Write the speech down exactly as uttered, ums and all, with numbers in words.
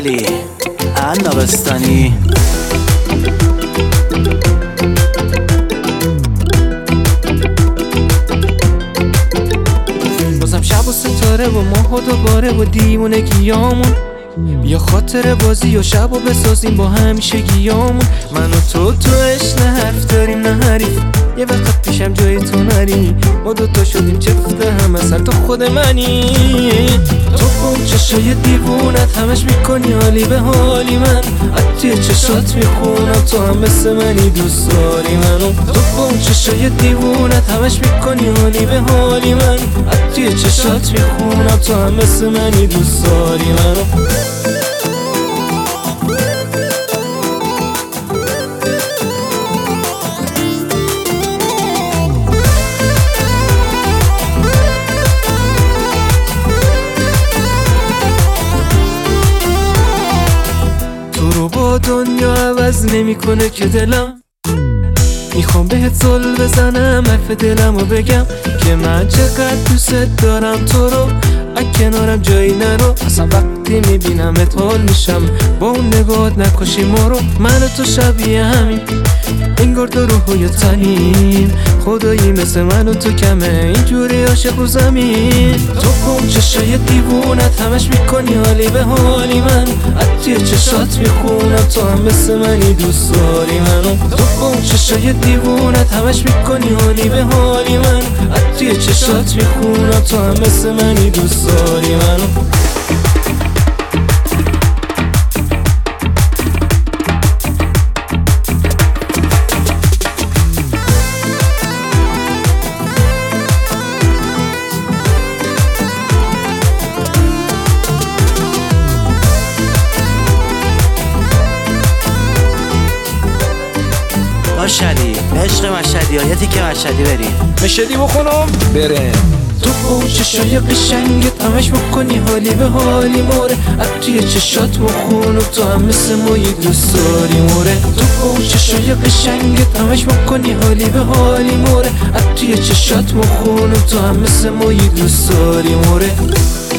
مشعلی النابستانی. بازم شب و ستاره و ماه و دوباره و دیوونگیامون، بیا خاطر بازی و شب و بسازیم با همیشگیامون. من و تو تو عشق نه حرف داریم نه حریف، یه وقت پیشم جای تو نری، ما دوتا شدیم چفت هم اصلا تو خود منی. تو با اون چشای دیوونت همش میکنی حالی به حالی، من از توی چشات میخونم تو هم مثل منی دوست داری منو. تو با اون چشای دیوونت همش میکنی حالی به حالی، من از توی چشات میخونم تو هم مثل منی دوست داری منو. دنیا عوض نمیکنه که دلم، میخوام بهت زل بزنم حرف دلم و بگم که من چقدر دوست دارم تو رو، از کنارم جایی نرو. اصلا وقتی میبینمت حال میشم، با اون نگاهت نکشی ما رو. من و تو شبیه همین، انگار دو روح و تنیم، خدایی مثل من و تو کمه اینجوری عاشق رو زمین. تو با اون چشای دیوونت همش میکنی حالی به حالی، من از توی چشات میخونم تو هم مثل منی دوست داری منو. تو با اون چشای دیوونت همش میکنی حالی به حالی، من از توی چشات میخونم تو هم مثل منی دوست داری منو. مشعلی عشق مشهدی ها، یه تیکه مشهدی بریم مشهدی بخونم بریم. تو با چشای قشنگت همش بکنی حالی به حالی موره، از توی چشات مخونم تو هم مثل مایی دوست داری موره. تو با چشای قشنگت همش بکنی حالی به حالی موره، از توی چشات مخونم تو هم مثل مایی دوست داری موره.